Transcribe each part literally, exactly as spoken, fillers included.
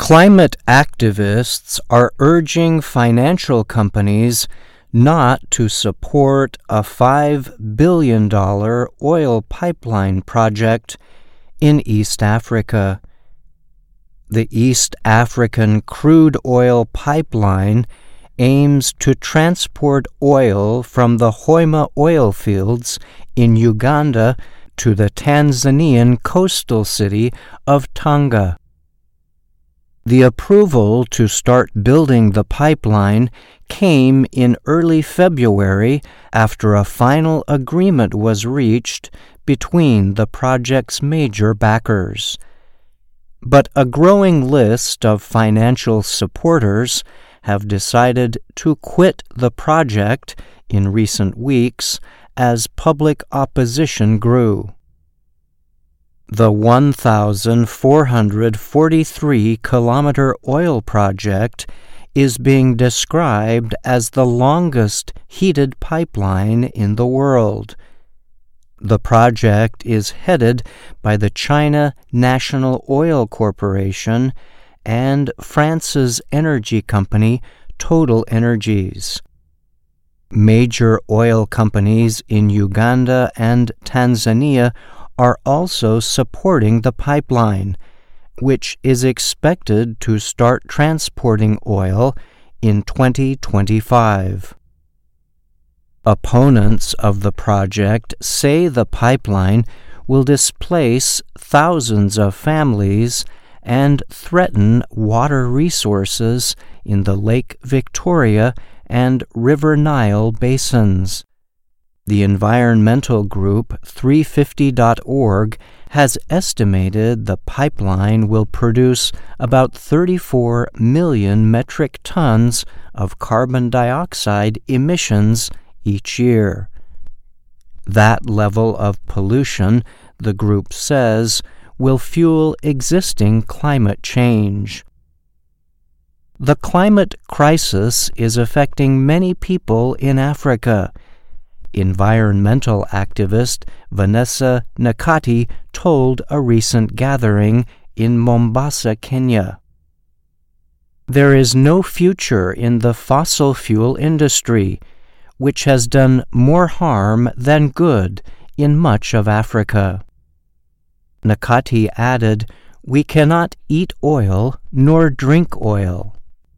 Climate activists are urging financial companies not to support a five billion dollars oil pipeline project in East Africa. The East African crude oil pipeline aims to transport oil from the Hoima oil fields in Uganda to the Tanzanian coastal city of Tanga. The approval to start building the pipeline came in early February after a final agreement was reached between the project's major backers. But a growing list of financial supporters have decided to quit the project in recent weeks as public opposition grew. The one thousand four hundred forty-three kilometer oil project is being described as the longest heated pipeline in the world. The project is headed by the China National Oil Corporation and France's energy company Total Energies. Major oil companies in Uganda and Tanzania are also supporting the pipeline, which is expected to start transporting oil in twenty twenty-five. Opponents of the project say the pipeline will displace thousands of families and threaten water resources in the Lake Victoria and River Nile basins. The environmental group three fifty dot org has estimated the pipeline will produce about thirty-four million metric tons of carbon dioxide emissions each year. That level of pollution, the group says, will fuel existing climate change. The climate crisis is affecting many people in Africa. Environmental activist Vanessa Nakati told a recent gathering in Mombasa, Kenya. There is no future in the fossil fuel industry, which has done more harm than good in much of Africa. Nakati added, "We cannot eat oil nor drink oil."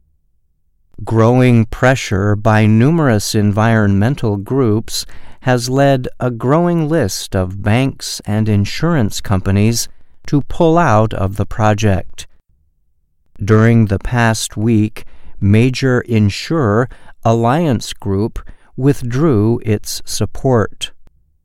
Growing pressure by numerous environmental groups has led a growing list of banks and insurance companies to pull out of the project. During the past week, major insurer Alliance Group withdrew its support.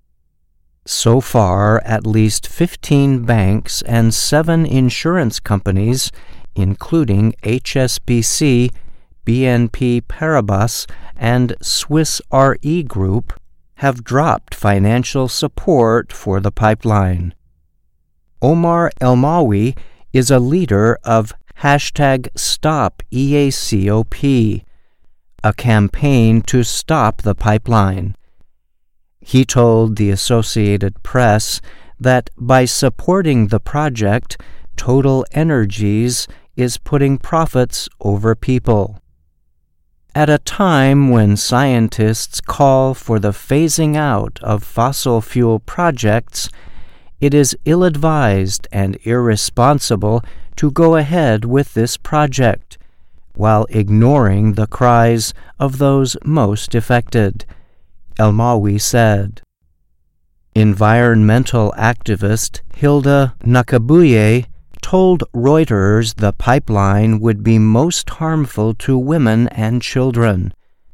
So far, at least fifteen banks and seven insurance companies, including H S B C, B N P Paribas, and Swiss Re Group, have dropped financial support for the pipeline. Omar Elmawi is a leader of hashtag Stop E A C O P, a campaign to stop the pipeline. He told the Associated Press that by supporting the project, Total Energies is putting profits over people. At a time when scientists call for the phasing out of fossil fuel projects, it is ill-advised and irresponsible to go ahead with this project, while ignoring the cries of those most affected, Elmawi said. Environmental activist Hilda Nakabuye told Reuters the pipeline would be most harmful to women and children.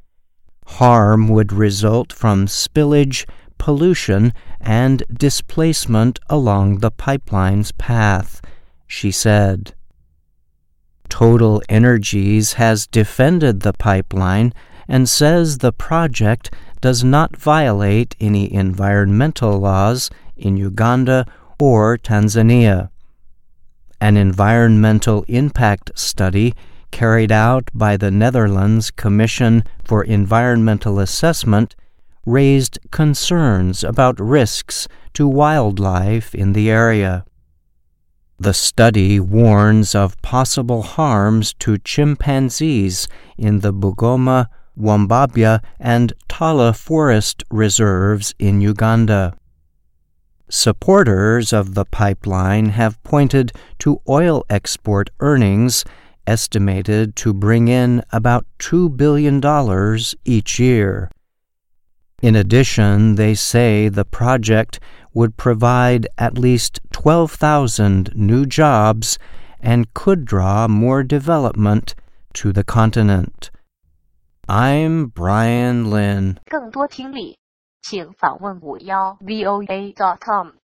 Harm would result from spillage, pollution, and displacement along the pipeline's path, she said. Total Energies has defended the pipeline and says the project does not violate any environmental laws in Uganda or Tanzania. An environmental impact study carried out by the Netherlands Commission for Environmental Assessment raised concerns about risks to wildlife in the area. The study warns of possible harms to chimpanzees in the Bugoma, Wambabia, and Tala forest reserves in Uganda. Supporters of the pipeline have pointed to oil export earnings estimated to bring in about two billion dollars each year. In addition, they say the project would provide at least twelve thousand new jobs and could draw more development to the continent. I'm Brian Lynn. 更多听力，请访问五幺 V O A dot com。